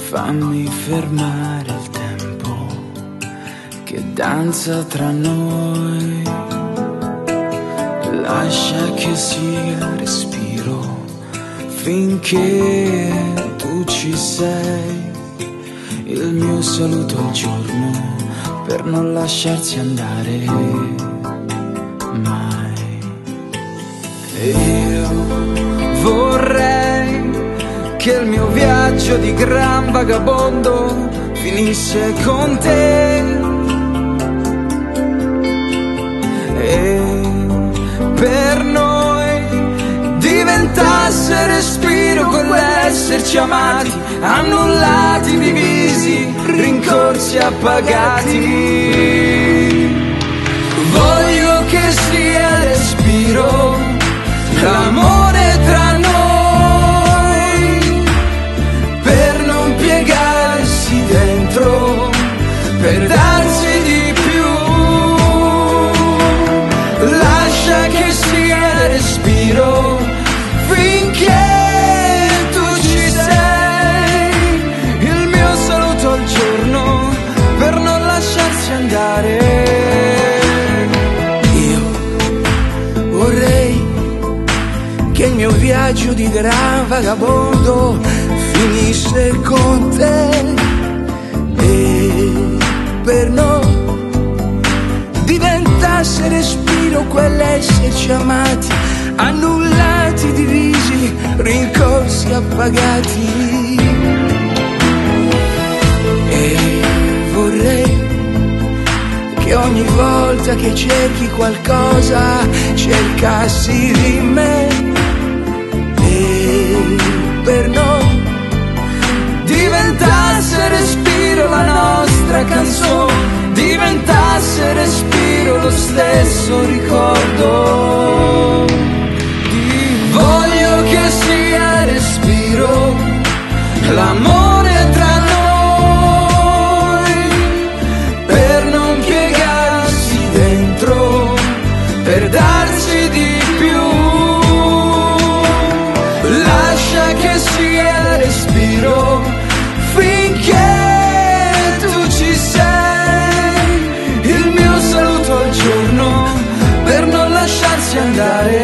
Fammi fermare il tempo che danza tra noi, lascia che sia respiro finché tu ci sei. Il mio saluto al giorno per non lasciarsi andare mai. Io vorrei che il mio viaggio di gran vagabondo finisse con te e per noi diventasse respiro quell'esserci amati, annullati, divisi, rincorsi, appagati. Voglio che sia respiro l'amore tra noi, per non piegarsi dentro, per darsi di più. Lascia che sia respiro finché tu ci sei. Il mio saluto al giorno per non lasciarsi andare. Io vorrei che il mio viaggio di gran vagabondo finisse con te e per noi diventasse respiro quell'esserci amati, annullati, divisi, rincorsi, appagati. E vorrei che ogni volta che cerchi qualcosa cercassi di me e per noi diventasse respiro la nostra canzone, diventasse respiro lo stesso ricordo. Voglio che sia respiro l'amore tra noi, per non piegarsi dentro, per darsi di più. Lascia che sia respiro finché tu ci sei. Il mio saluto al giorno per non lasciarsi andare.